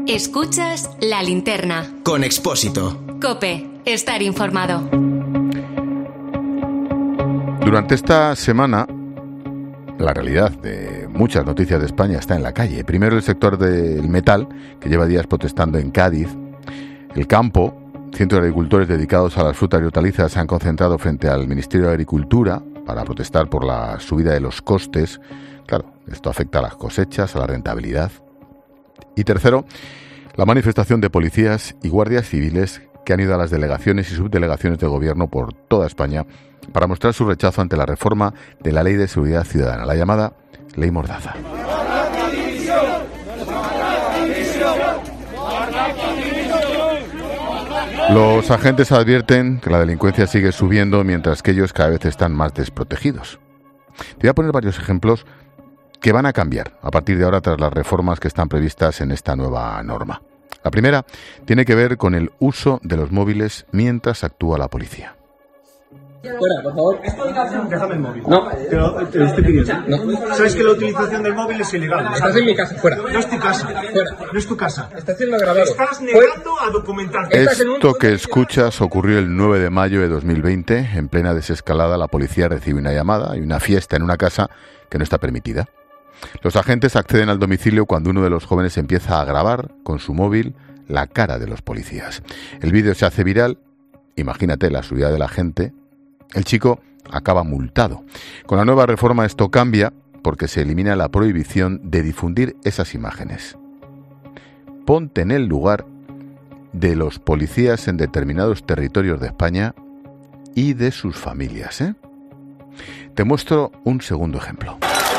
Escuchas La Linterna. Con Expósito. COPE. Estar informado. Durante esta semana, la realidad de muchas noticias de España está en la calle. Primero el sector del metal, que lleva días protestando en Cádiz. El campo, cientos de agricultores dedicados a las frutas y hortalizas se han concentrado frente al Ministerio de Agricultura para protestar por la subida de los costes. Claro, esto afecta a las cosechas, a la rentabilidad. Y tercero, la manifestación de policías y guardias civiles que han ido a las delegaciones y subdelegaciones de gobierno por toda España para mostrar su rechazo ante la reforma de la Ley de Seguridad Ciudadana, la llamada Ley Mordaza. Los agentes advierten que la delincuencia sigue subiendo mientras que ellos cada vez están más desprotegidos. Te voy a poner varios ejemplos que van a cambiar a partir de ahora tras las reformas que están previstas en esta nueva norma. La primera tiene que ver con el uso de los móviles mientras actúa la policía. Fuera, por favor. Déjame el móvil. No. Te lo estoy pidiendo. No. Sabes que la utilización del móvil es ilegal. Estás en mi casa, fuera. No es tu casa. Fuera. No es tu casa. Estás siendo grabado. Estás negando a documentarte. Esto que escuchas ocurrió el 9 de mayo de 2020. En plena desescalada, la policía recibe una llamada y una fiesta en una casa que no está permitida. Los agentes acceden al domicilio cuando uno de los jóvenes empieza a grabar con su móvil la cara de los policías. El vídeo se hace viral. Imagínate la subida de la gente. El chico acaba multado. Con la nueva reforma esto cambia porque se elimina la prohibición de difundir esas imágenes. Ponte en el lugar de los policías en determinados territorios de España y de sus familias, ¿eh? Te muestro un segundo ejemplo.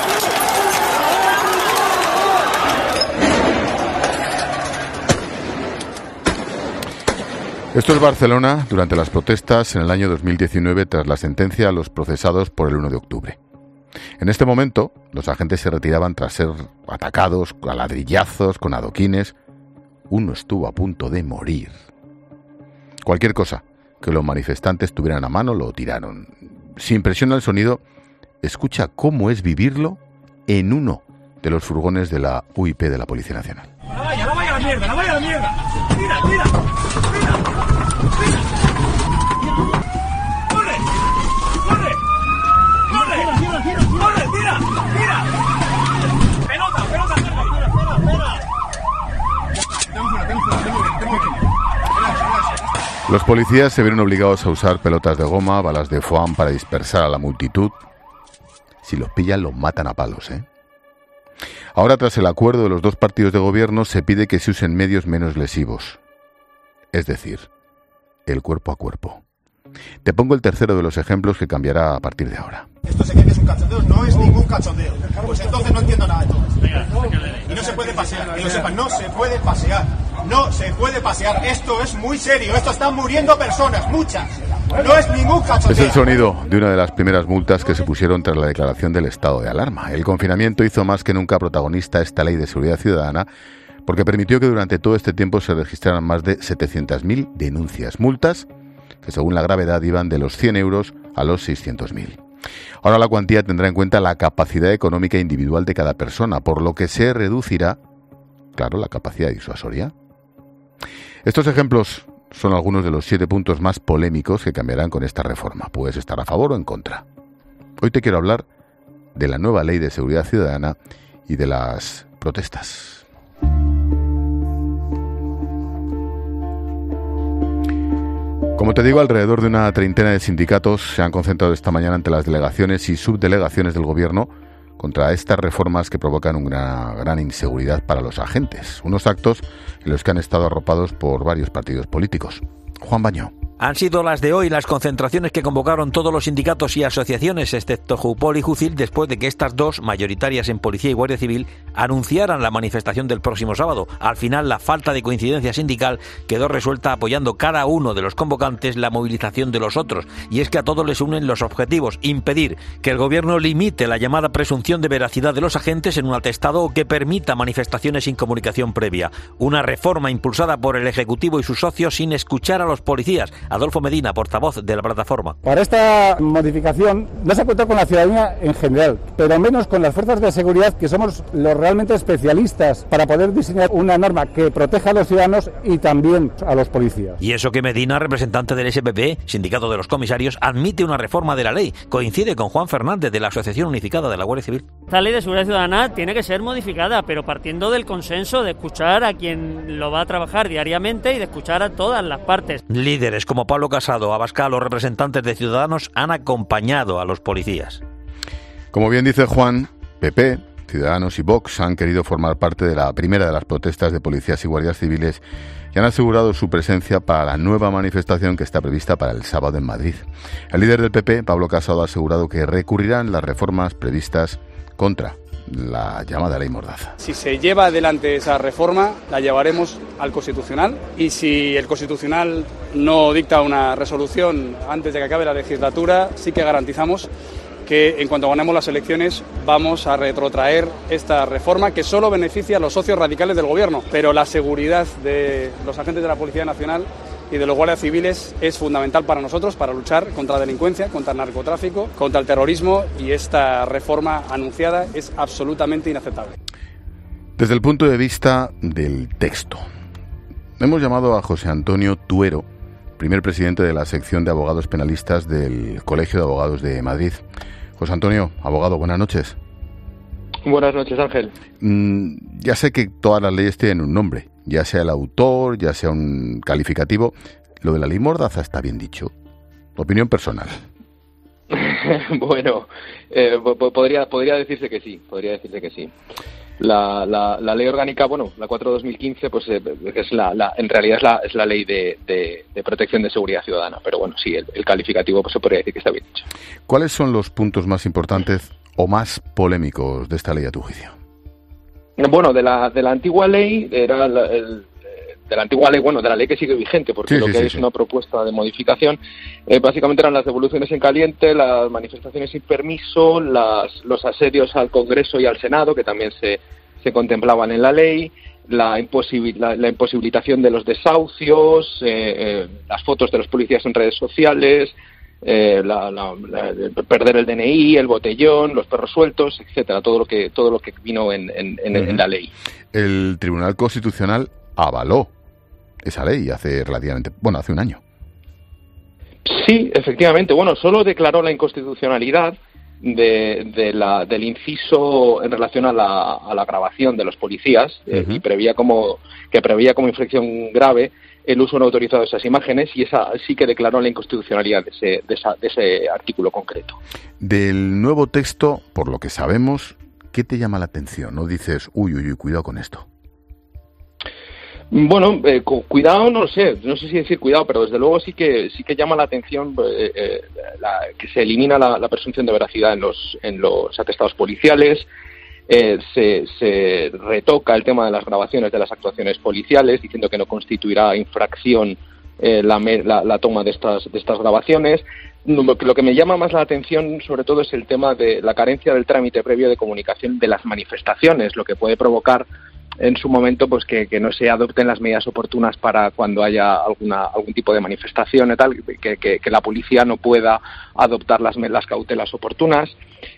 Esto es Barcelona durante las protestas en el año 2019 tras la sentencia a los procesados por el 1 de octubre. En este momento, los agentes se retiraban tras ser atacados a ladrillazos, con adoquines. Uno estuvo a punto de morir. Cualquier cosa que los manifestantes tuvieran a mano lo tiraron. Si impresiona el sonido, escucha cómo es vivirlo en uno de los furgones de la UIP de la Policía Nacional. ¡No vaya a la mierda! ¡No vaya a la mierda! ¡Mira, mira! ¡Mira! ¡Corre! ¡Corre! ¡Corre! ¡Corre! ¡Tira! ¡Tira! ¡Pelota! ¡Pelota! Los policías se vieron obligados a usar pelotas de goma, balas de foam para dispersar a la multitud. Si los pillan, los matan a palos, ¿eh? Ahora, tras el acuerdo de los dos partidos de gobierno, se pide que se usen medios menos lesivos. Es decir, el cuerpo a cuerpo. Te pongo el tercero de los ejemplos que cambiará a partir de ahora. Esto se cree que es un cachondeo, no es ningún cachondeo. Pues entonces no entiendo nada de todo esto. Y no se puede pasear, que lo sepan, no se puede pasear. No se puede pasear, esto es muy serio, esto están muriendo personas, muchas. No es ningún cachondeo. Es el sonido de una de las primeras multas que se pusieron tras la declaración del estado de alarma. El confinamiento hizo más que nunca protagonista esta Ley de Seguridad Ciudadana porque permitió que durante todo este tiempo se registraran más de 700.000 denuncias, multas que según la gravedad iban de los 100 euros a los 600.000. Ahora la cuantía tendrá en cuenta la capacidad económica individual de cada persona, por lo que se reducirá, claro, la capacidad disuasoria. Estos ejemplos son algunos de los 7 puntos más polémicos que cambiarán con esta reforma. Puedes estar a favor o en contra. Hoy te quiero hablar de la nueva Ley de Seguridad Ciudadana y de las protestas. Como te digo, alrededor de una treintena de sindicatos se han concentrado esta mañana ante las delegaciones y subdelegaciones del gobierno contra estas reformas que provocan una gran inseguridad para los agentes. Unos actos en los que han estado arropados por varios partidos políticos. Juan Baño. Han sido las de hoy las concentraciones que convocaron todos los sindicatos y asociaciones, excepto Jupol y Jucil, después de que estas dos, mayoritarias en Policía y Guardia Civil, anunciaran la manifestación del próximo sábado. Al final, la falta de coincidencia sindical quedó resuelta apoyando cada uno de los convocantes la movilización de los otros. Y es que a todos les unen los objetivos: impedir que el gobierno limite la llamada presunción de veracidad de los agentes en un atestado o que permita manifestaciones sin comunicación previa. Una reforma impulsada por el Ejecutivo y sus socios sin escuchar a los policías, Adolfo Medina, portavoz de la plataforma. Para esta modificación no se ha contado con la ciudadanía en general, pero menos con las fuerzas de seguridad, que somos los realmente especialistas para poder diseñar una norma que proteja a los ciudadanos y también a los policías. Y eso que Medina, representante del SPP, Sindicato de los Comisarios, admite una reforma de la ley. Coincide con Juan Fernández, de la Asociación Unificada de la Guardia Civil. Esta ley de seguridad ciudadana tiene que ser modificada, pero partiendo del consenso, de escuchar a quien lo va a trabajar diariamente y de escuchar a todas las partes. Líderes como Pablo Casado, Abascal o representantes de Ciudadanos han acompañado a los policías. Como bien dice Juan, PP, Ciudadanos y Vox han querido formar parte de la primera de las protestas de policías y guardias civiles y han asegurado su presencia para la nueva manifestación que está prevista para el sábado en Madrid. El líder del PP, Pablo Casado, ha asegurado que recurrirán las reformas previstas contra la llamada ley Mordaza. Si se lleva adelante esa reforma, la llevaremos al Constitucional, y si el Constitucional no dicta una resolución antes de que acabe la legislatura, sí que garantizamos que en cuanto ganemos las elecciones vamos a retrotraer esta reforma que solo beneficia a los socios radicales del Gobierno, pero la seguridad de los agentes de la Policía Nacional y de los guardias civiles es fundamental para nosotros, para luchar contra la delincuencia, contra el narcotráfico, contra el terrorismo, y esta reforma anunciada es absolutamente inaceptable. Desde el punto de vista del texto, hemos llamado a José Antonio Tuero, primer presidente de la sección de abogados penalistas del Colegio de Abogados de Madrid. José Antonio, abogado, buenas noches. Buenas noches, Ángel. Ya sé que todas las leyes tienen un nombre, ya sea el autor, ya sea un calificativo. Lo de la ley Mordaza está bien dicho. Opinión personal. Bueno, podría decirse que sí, La ley orgánica, bueno, la 4/2015, pues en realidad es la ley de protección de seguridad ciudadana, pero bueno, sí, el calificativo pues se podría decir que está bien hecho. ¿Cuáles son los puntos más importantes o más polémicos de esta ley a tu juicio? Bueno, de la antigua ley era de la ley que sigue vigente, porque es una propuesta de modificación. Básicamente eran las devoluciones en caliente, las manifestaciones sin permiso, los asedios al Congreso y al Senado, que también se contemplaban en la ley, la imposibilitación de los desahucios, las fotos de los policías en redes sociales, perder el DNI, el botellón, los perros sueltos, etcétera, todo lo que vino en la ley. El Tribunal Constitucional avaló esa ley hace un año. Sí, efectivamente. Bueno, solo declaró la inconstitucionalidad del inciso en relación a la grabación de los policías y prevía como infracción grave el uso no autorizado de esas imágenes, y esa sí que declaró la inconstitucionalidad de ese artículo concreto. Del nuevo texto, por lo que sabemos, ¿qué te llama la atención? ¿No dices, uy, cuidado con esto? Bueno, cuidado, no sé si decir cuidado, pero desde luego sí que llama la atención que se elimina la presunción de veracidad en los atestados policiales, se retoca el tema de las grabaciones de las actuaciones policiales, diciendo que no constituirá infracción la toma de estas grabaciones. Lo que me llama más la atención, sobre todo, es el tema de la carencia del trámite previo de comunicación de las manifestaciones, lo que puede provocar en su momento pues que no se adopten las medidas oportunas para cuando haya algún tipo de manifestación y tal, que la policía no pueda adoptar las cautelas oportunas.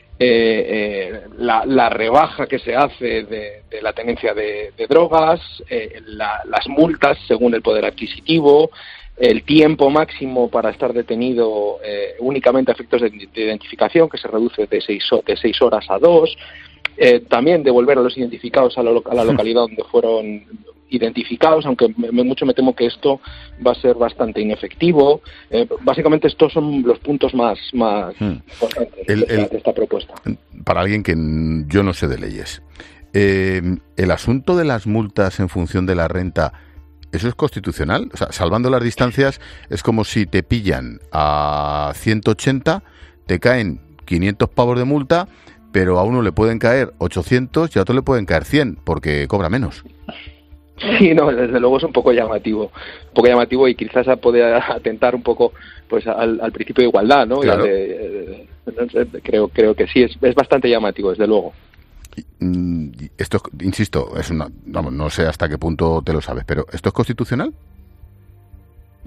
La rebaja que se hace de la tenencia de drogas, las multas según el poder adquisitivo, el tiempo máximo para estar detenido únicamente a efectos de identificación, que se reduce de 6 horas a 2. También devolver a los identificados a la localidad donde fueron identificados, aunque mucho me temo que esto va a ser bastante inefectivo. Básicamente estos son los puntos más importantes de esta propuesta. Para alguien que yo no sé de leyes, el asunto de las multas en función de la renta, ¿eso es constitucional? O sea, salvando las distancias, es como si te pillan a 180, te caen 500 pavos de multa, pero a uno le pueden caer 800 y a otro le pueden caer 100 porque cobra menos. Sí, no, desde luego es un poco llamativo y quizás puede atentar un poco pues al principio de igualdad, ¿no? Claro. Creo que sí, es bastante llamativo, desde luego. Esto, insisto, no sé hasta qué punto te lo sabes, pero ¿esto es constitucional?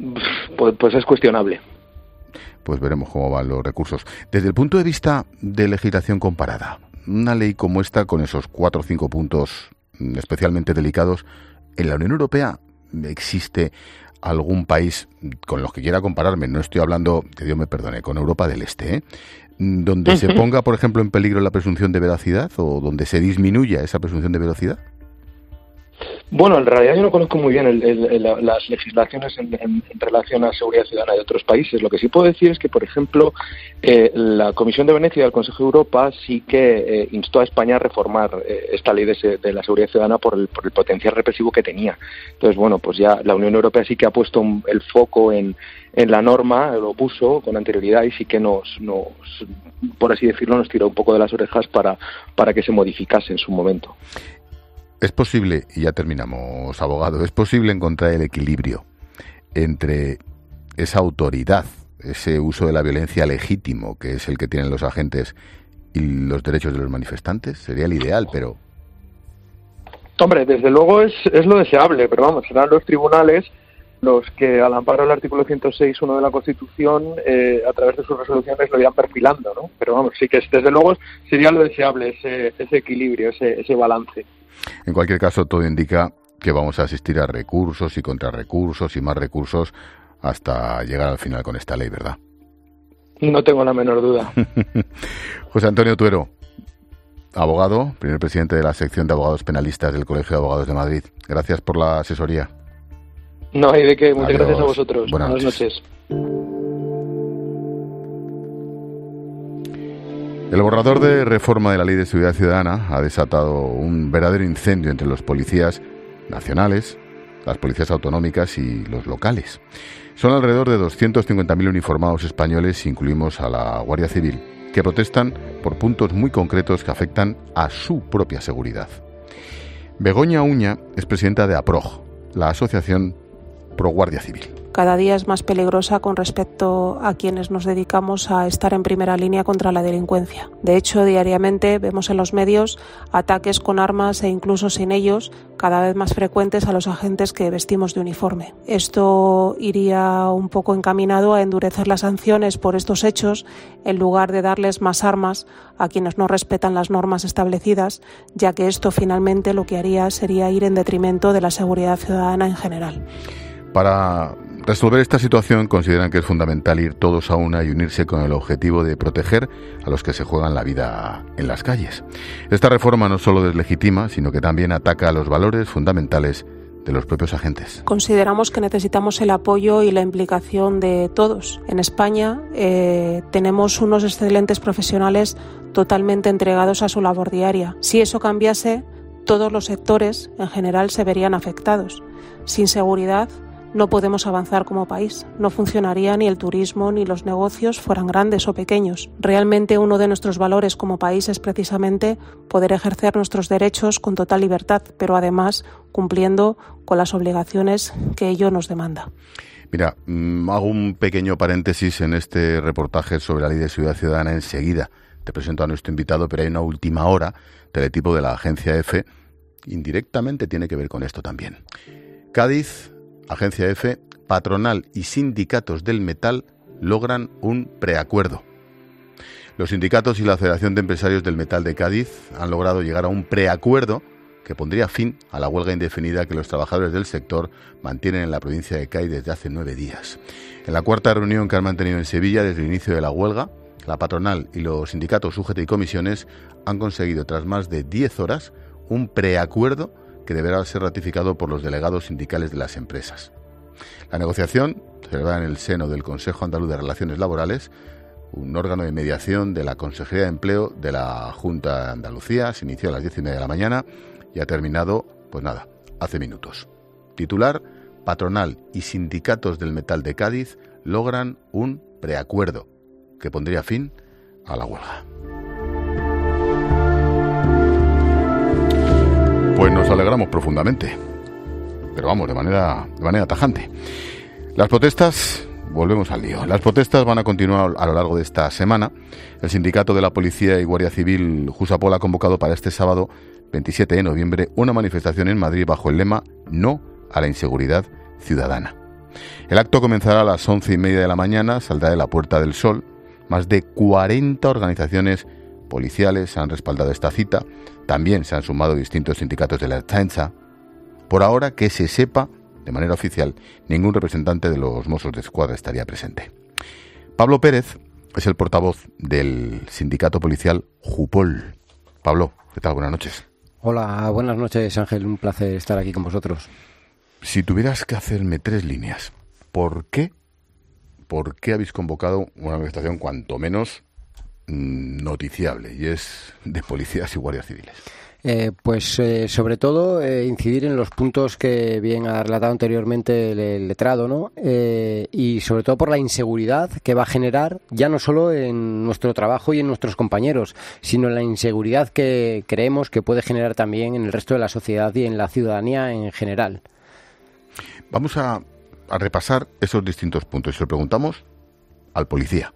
pues es cuestionable. Pues veremos cómo van los recursos. Desde el punto de vista de legislación comparada, una ley como esta, con esos 4 o 5 puntos especialmente delicados, ¿en la Unión Europea existe algún país con los que quiera compararme? No estoy hablando, que Dios me perdone, con Europa del Este, donde se ponga, por ejemplo, en peligro la presunción de veracidad o donde se disminuya esa presunción de veracidad. Bueno, en realidad yo no conozco muy bien las legislaciones en relación a seguridad ciudadana de otros países. Lo que sí puedo decir es que, por ejemplo, la Comisión de Venecia del Consejo de Europa sí que instó a España a reformar esta ley de la seguridad ciudadana por el potencial represivo que tenía. Entonces, bueno, pues ya la Unión Europea sí que ha puesto el foco en la norma, lo puso con anterioridad y sí que nos, por así decirlo, nos tiró un poco de las orejas para que se modificase en su momento. Es posible, y ya terminamos, abogado, es posible encontrar el equilibrio entre esa autoridad, ese uso de la violencia legítimo, que es el que tienen los agentes, y los derechos de los manifestantes. Sería el ideal, pero... Hombre, desde luego es lo deseable, pero vamos, serán los tribunales los que, al amparo del artículo 106.1 de la Constitución, a través de sus resoluciones lo irán perfilando, ¿no? Pero vamos, sí que desde luego sería lo deseable, ese equilibrio, ese balance. En cualquier caso, todo indica que vamos a asistir a recursos y contrarrecursos y más recursos hasta llegar al final con esta ley, ¿verdad? No tengo la menor duda. José Antonio Tuero, abogado, primer presidente de la sección de abogados penalistas del Colegio de Abogados de Madrid. Gracias por la asesoría. No hay de qué. Muchas gracias a vosotros. Buenas noches. El borrador de reforma de la Ley de Seguridad Ciudadana ha desatado un verdadero incendio entre los policías nacionales, las policías autonómicas y los locales. Son alrededor de 250.000 uniformados españoles, si incluimos a la Guardia Civil, que protestan por puntos muy concretos que afectan a su propia seguridad. Begoña Uña es presidenta de APROG, la Asociación Pro Guardia Civil. Cada día es más peligrosa con respecto a quienes nos dedicamos a estar en primera línea contra la delincuencia. De hecho, diariamente vemos en los medios ataques con armas e incluso sin ellos, cada vez más frecuentes a los agentes que vestimos de uniforme. Esto iría un poco encaminado a endurecer las sanciones por estos hechos, en lugar de darles más armas a quienes no respetan las normas establecidas, ya que esto finalmente lo que haría sería ir en detrimento de la seguridad ciudadana en general. Para resolver esta situación consideran que es fundamental ir todos a una y unirse con el objetivo de proteger a los que se juegan la vida en las calles. Esta reforma no solo deslegitima, sino que también ataca a los valores fundamentales de los propios agentes. Consideramos que necesitamos el apoyo y la implicación de todos. En España tenemos unos excelentes profesionales totalmente entregados a su labor diaria. Si eso cambiase, todos los sectores en general se verían afectados. Sin seguridad no podemos avanzar como país. No funcionaría ni el turismo ni los negocios, fueran grandes o pequeños. Realmente uno de nuestros valores como país es precisamente poder ejercer nuestros derechos con total libertad, pero además cumpliendo con las obligaciones que ello nos demanda. Mira, hago un pequeño paréntesis en este reportaje sobre la Ley de Seguridad Ciudadana. Enseguida te presento a nuestro invitado, pero hay una última hora, teletipo de la Agencia EFE, indirectamente tiene que ver con esto también. Cádiz, Agencia EFE, patronal y sindicatos del metal logran un preacuerdo. Los sindicatos y la Federación de Empresarios del Metal de Cádiz han logrado llegar a un preacuerdo que pondría fin a la huelga indefinida que los trabajadores del sector mantienen en la provincia de Cádiz desde hace 9 días. En la cuarta reunión que han mantenido en Sevilla desde el inicio de la huelga, la patronal y los sindicatos UGT y comisiones han conseguido, tras más de 10 horas, un preacuerdo que deberá ser ratificado por los delegados sindicales de las empresas. La negociación se celebrará en el seno del Consejo Andaluz de Relaciones Laborales, un órgano de mediación de la Consejería de Empleo de la Junta de Andalucía. Se inició a las 10:30 de la mañana y ha terminado, pues nada, hace minutos. Titular: patronal y sindicatos del metal de Cádiz logran un preacuerdo que pondría fin a la huelga. Pues nos alegramos profundamente, pero vamos, de manera tajante. Las protestas, volvemos al lío, las protestas van a continuar a lo largo de esta semana. El sindicato de la Policía y Guardia Civil Jusapol ha convocado para este sábado 27 de noviembre una manifestación en Madrid bajo el lema "No a la inseguridad ciudadana". El acto comenzará a las 11:30 de la mañana, saldrá de la Puerta del Sol. Más de 40 organizaciones policiales han respaldado esta cita. También se han sumado distintos sindicatos de la Ertzaintza. Por ahora, que se sepa, de manera oficial, ningún representante de los Mossos d'Esquadra estaría presente. Pablo Pérez es el portavoz del sindicato policial Jupol. Pablo, ¿qué tal? Buenas noches. Hola, buenas noches, Ángel. Un placer estar aquí con vosotros. Si tuvieras que hacerme 3 líneas, ¿por qué habéis convocado una manifestación cuanto menos noticiable, y es de policías y guardias civiles? Sobre todo incidir en los puntos que bien ha relatado anteriormente el letrado, ¿no? Y sobre todo por la inseguridad que va a generar ya no solo en nuestro trabajo y en nuestros compañeros, sino en la inseguridad que creemos que puede generar también en el resto de la sociedad y en la ciudadanía en general. Vamos a repasar esos distintos puntos y se lo preguntamos al policía.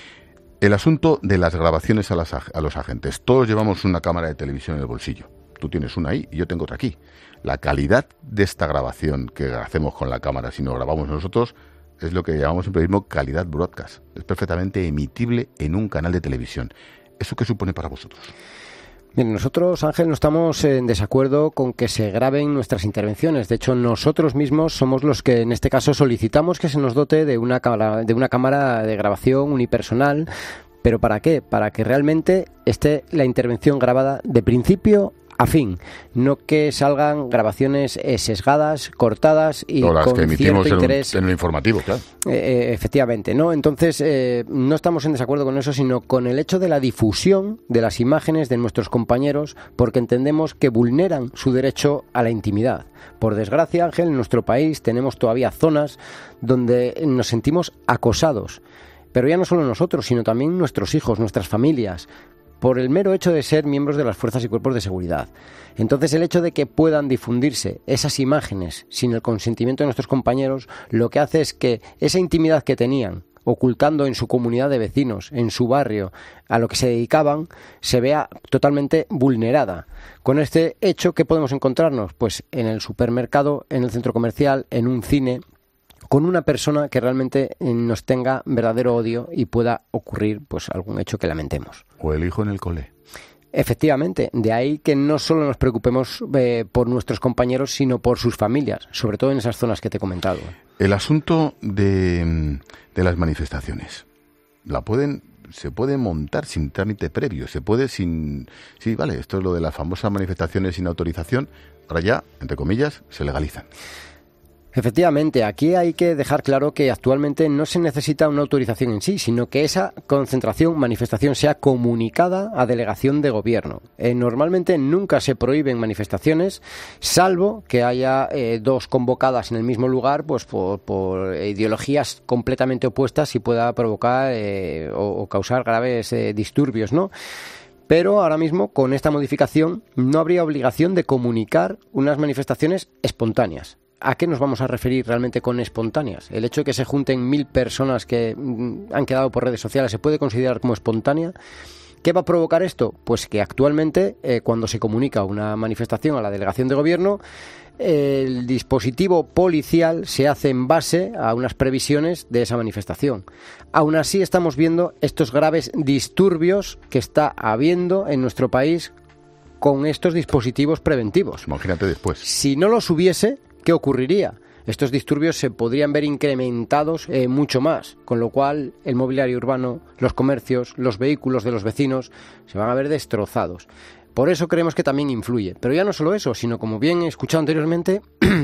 El asunto de las grabaciones a los agentes. Todos llevamos una cámara de televisión en el bolsillo. Tú tienes una ahí y yo tengo otra aquí. La calidad de esta grabación que hacemos con la cámara, si no grabamos nosotros, es lo que llamamos en periodismo calidad broadcast. Es perfectamente emitible en un canal de televisión. ¿Eso qué supone para vosotros? Bien, nosotros, Ángel, no estamos en desacuerdo con que se graben nuestras intervenciones. De hecho, nosotros mismos somos los que, en este caso, solicitamos que se nos dote de una cámara de grabación unipersonal. ¿Pero para qué? Para que realmente esté la intervención grabada de principio a fin, no que salgan grabaciones sesgadas, cortadas y con las que emitimos cierto interés en el informativo, claro. Efectivamente, ¿no? Entonces, no estamos en desacuerdo con eso, sino con el hecho de la difusión de las imágenes de nuestros compañeros, porque entendemos que vulneran su derecho a la intimidad. Por desgracia, Ángel, en nuestro país tenemos todavía zonas donde nos sentimos acosados, pero ya no solo nosotros, sino también nuestros hijos, nuestras familias, por el mero hecho de ser miembros de las fuerzas y cuerpos de seguridad. Entonces, el hecho de que puedan difundirse esas imágenes sin el consentimiento de nuestros compañeros, lo que hace es que esa intimidad que tenían, ocultando en su comunidad de vecinos, en su barrio, a lo que se dedicaban, se vea totalmente vulnerada. Con este hecho, ¿qué podemos encontrarnos? Pues en el supermercado, en el centro comercial, en un cine, con una persona que realmente nos tenga verdadero odio y pueda ocurrir pues algún hecho que lamentemos. O el hijo en el cole. Efectivamente, de ahí que no solo nos preocupemos por nuestros compañeros, sino por sus familias, sobre todo en esas zonas que te he comentado. El asunto de las manifestaciones, se puede montar sin trámite previo, se puede sin... Sí, vale, esto es lo de las famosas manifestaciones sin autorización, ahora ya, entre comillas, se legalizan. Efectivamente, aquí hay que dejar claro que actualmente no se necesita una autorización en sí, sino que esa concentración, manifestación, sea comunicada a delegación de gobierno. Normalmente nunca se prohíben manifestaciones, salvo que haya 2 convocadas en el mismo lugar, pues por ideologías completamente opuestas y pueda provocar o causar graves disturbios, ¿no? Pero ahora mismo, con esta modificación, no habría obligación de comunicar unas manifestaciones espontáneas. ¿A qué nos vamos a referir realmente con espontáneas? El hecho de que se junten 1000 personas que han quedado por redes sociales, ¿se puede considerar como espontánea? ¿Qué va a provocar esto? Pues que actualmente, cuando se comunica una manifestación a la delegación de gobierno, el dispositivo policial se hace en base a unas previsiones de esa manifestación. Aún así, estamos viendo estos graves disturbios que está habiendo en nuestro país con estos dispositivos preventivos. Imagínate después. Si no los hubiese, ¿qué ocurriría? Estos disturbios se podrían ver incrementados mucho más, con lo cual el mobiliario urbano, los comercios, los vehículos de los vecinos se van a ver destrozados. Por eso creemos que también influye. Pero ya no solo eso, sino como bien he escuchado anteriormente,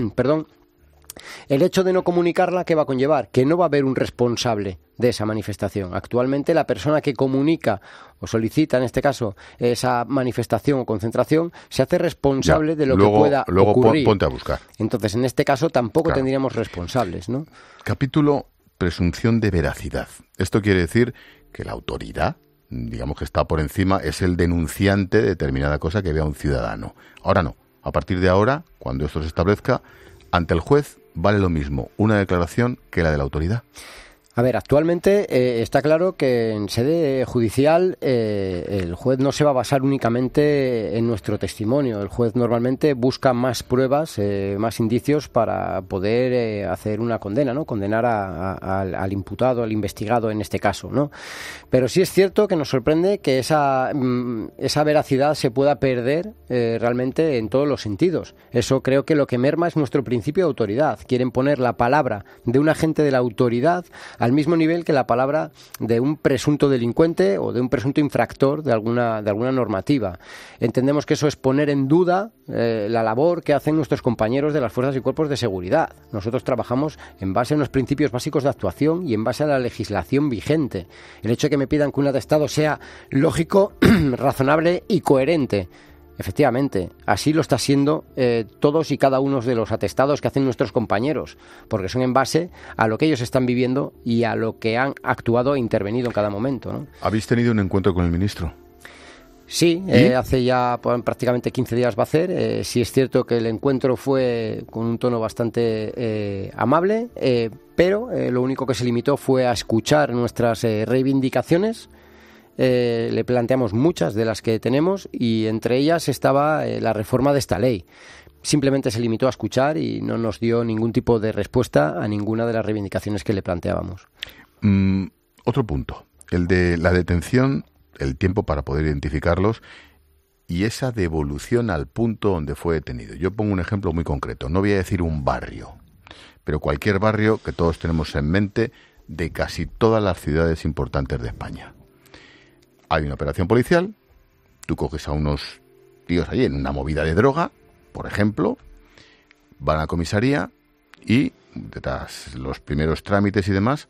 el hecho de no comunicarla, ¿qué va a conllevar? Que no va a haber un responsable de esa manifestación. Actualmente la persona que comunica o solicita, en este caso, esa manifestación o concentración, se hace responsable de lo que pueda ocurrir. Ponte a buscar. Entonces, en este caso tampoco tendríamos responsables, ¿no? Capítulo presunción de veracidad. Esto quiere decir que la autoridad, digamos que está por encima, es el denunciante de determinada cosa que vea un ciudadano. Ahora no. A partir de ahora, cuando esto se establezca, ante el juez vale lo mismo una declaración que la de la autoridad. A ver, actualmente está claro que en sede judicial el juez no se va a basar únicamente en nuestro testimonio. El juez normalmente busca más pruebas, más indicios para poder hacer una condena, ¿no? Condenar al imputado, al investigado en este caso, ¿no? Pero sí es cierto que nos sorprende que esa veracidad se pueda perder realmente en todos los sentidos. Eso creo que lo que merma es nuestro principio de autoridad. Quieren poner la palabra de un agente de la autoridad al mismo nivel que la palabra de un presunto delincuente o de un presunto infractor de alguna normativa. Entendemos que eso es poner en duda la labor que hacen nuestros compañeros de las fuerzas y cuerpos de seguridad. Nosotros trabajamos en base a unos principios básicos de actuación y en base a la legislación vigente. El hecho de que me pidan que un atestado sea lógico, razonable y coherente. Efectivamente, así lo está siendo todos y cada uno de los atestados que hacen nuestros compañeros, porque son en base a lo que ellos están viviendo y a lo que han actuado e intervenido en cada momento, ¿no? ¿Habéis tenido un encuentro con el ministro? Sí, hace ya prácticamente 15 días va a hacer. Sí es cierto que el encuentro fue con un tono bastante amable, pero lo único que se limitó fue a escuchar nuestras reivindicaciones. Le planteamos muchas de las que tenemos y entre ellas estaba la reforma de esta ley. Simplemente se limitó a escuchar y no nos dio ningún tipo de respuesta a ninguna de las reivindicaciones que le planteábamos. Otro punto, el de la detención, el tiempo para poder identificarlos y esa devolución al punto donde fue detenido. Yo pongo un ejemplo muy concreto, no voy a decir un barrio, pero cualquier barrio que todos tenemos en mente de casi todas las ciudades importantes de España. Hay una operación policial, tú coges a unos tíos allí en una movida de droga, por ejemplo, van a la comisaría y tras los primeros trámites y demás,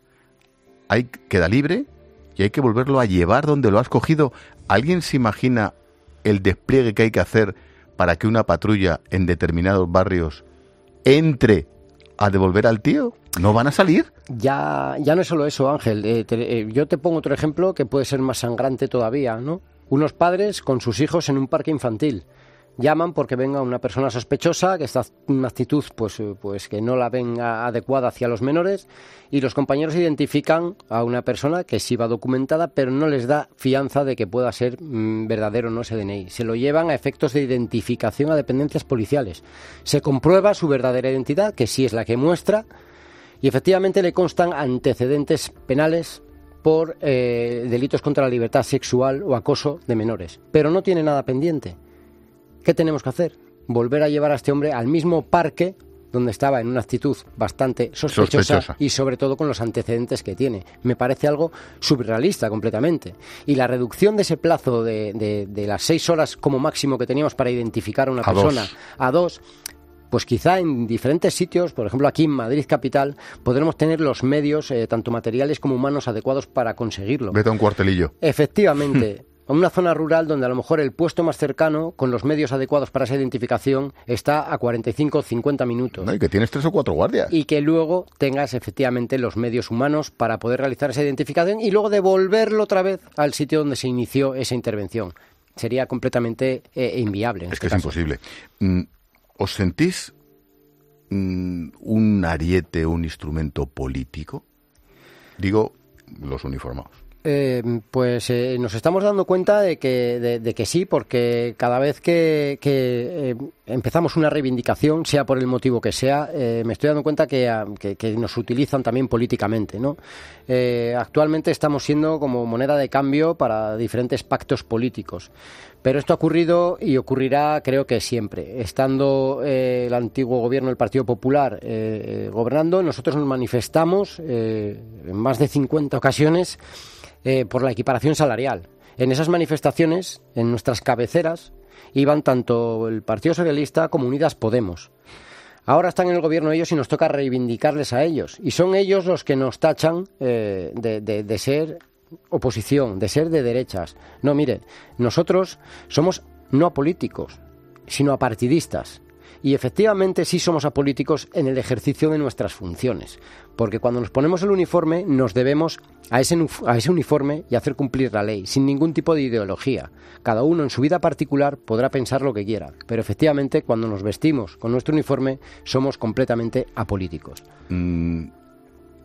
queda libre y hay que volverlo a llevar donde lo has cogido. ¿Alguien se imagina el despliegue que hay que hacer para que una patrulla en determinados barrios entre a devolver al tío? ¿No van a salir? Ya no es solo eso, Ángel. Yo te pongo otro ejemplo que puede ser más sangrante todavía, ¿no? Unos padres con sus hijos en un parque infantil. Llaman porque venga una persona sospechosa que está en una actitud pues que no la ven adecuada hacia los menores y los compañeros identifican a una persona que sí va documentada pero no les da fianza de que pueda ser verdadero o no ese DNI. Se lo llevan a efectos de identificación a dependencias policiales. Se comprueba su verdadera identidad, que sí es la que muestra, y efectivamente le constan antecedentes penales por delitos contra la libertad sexual o acoso de menores. Pero no tiene nada pendiente. ¿Qué tenemos que hacer? Volver a llevar a este hombre al mismo parque donde estaba en una actitud bastante sospechosa y sobre todo con los antecedentes que tiene. Me parece algo surrealista completamente. Y la reducción de ese plazo de las 6 horas como máximo que teníamos para identificar a una persona a 2, pues quizá en diferentes sitios, por ejemplo aquí en Madrid capital, podremos tener los medios, tanto materiales como humanos, adecuados para conseguirlo. Vete a un cuartelillo. Efectivamente. A una zona rural donde a lo mejor el puesto más cercano, con los medios adecuados para esa identificación, está a 45 o 50 minutos. No, y que tienes 3 o 4 guardias. Y que luego tengas efectivamente los medios humanos para poder realizar esa identificación y luego devolverlo otra vez al sitio donde se inició esa intervención. Sería completamente inviable. Es que es imposible. ¿Os sentís un ariete, un instrumento político? Digo, los uniformados. Nos estamos dando cuenta de que sí, porque cada vez que empezamos una reivindicación, sea por el motivo que sea, me estoy dando cuenta que nos utilizan también políticamente, ¿no? Actualmente estamos siendo como moneda de cambio para diferentes pactos políticos. Pero esto ha ocurrido y ocurrirá, creo que siempre. Estando el antiguo gobierno del Partido Popular gobernando, nosotros nos manifestamos en más de 50 ocasiones por la equiparación salarial. En esas manifestaciones, en nuestras cabeceras, iban tanto el Partido Socialista como Unidas Podemos. Ahora están en el gobierno ellos y nos toca reivindicarles a ellos. Y son ellos los que nos tachan de ser oposición, de ser de derechas. No, mire, nosotros somos no apolíticos, sino apartidistas. Y efectivamente sí somos apolíticos en el ejercicio de nuestras funciones, porque cuando nos ponemos el uniforme nos debemos a ese uniforme y hacer cumplir la ley, sin ningún tipo de ideología. Cada uno en su vida particular podrá pensar lo que quiera, pero efectivamente cuando nos vestimos con nuestro uniforme somos completamente apolíticos.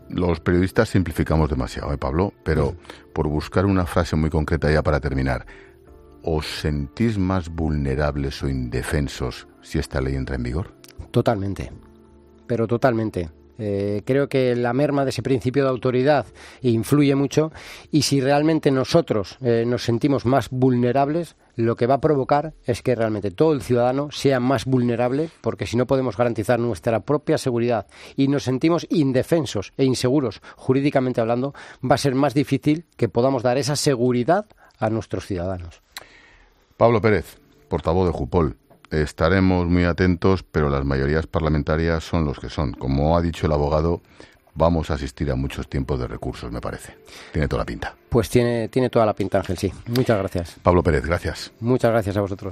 Los periodistas simplificamos demasiado, Pablo, pero por buscar una frase muy concreta ya para terminar, ¿os sentís más vulnerables o indefensos si esta ley entra en vigor? Totalmente, pero totalmente. Creo que la merma de ese principio de autoridad influye mucho, y si realmente nosotros nos sentimos más vulnerables, lo que va a provocar es que realmente todo el ciudadano sea más vulnerable, porque si no podemos garantizar nuestra propia seguridad y nos sentimos indefensos e inseguros jurídicamente hablando, va a ser más difícil que podamos dar esa seguridad a nuestros ciudadanos. Pablo Pérez, portavoz de Jupol. Estaremos muy atentos, pero las mayorías parlamentarias son los que son. Como ha dicho el abogado, vamos a asistir a muchos tiempos de recursos, me parece. Tiene toda la pinta. Pues tiene toda la pinta, Ángel, sí. Muchas gracias. Pablo Pérez, gracias. Muchas gracias a vosotros.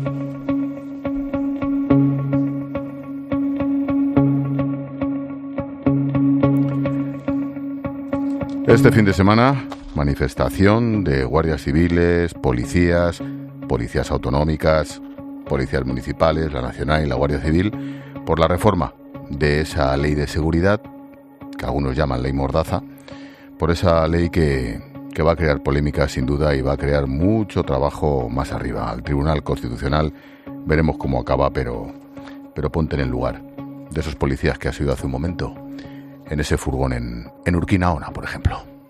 Este fin de semana, manifestación de guardias civiles, policías autonómicas, policías municipales, la Nacional y la Guardia Civil, por la reforma de esa ley de seguridad, que algunos llaman ley mordaza, por esa ley que va a crear polémica sin duda y va a crear mucho trabajo más arriba. Al Tribunal Constitucional veremos cómo acaba, pero ponte en el lugar de esos policías que has oído hace un momento, en ese furgón en Urquinaona, por ejemplo.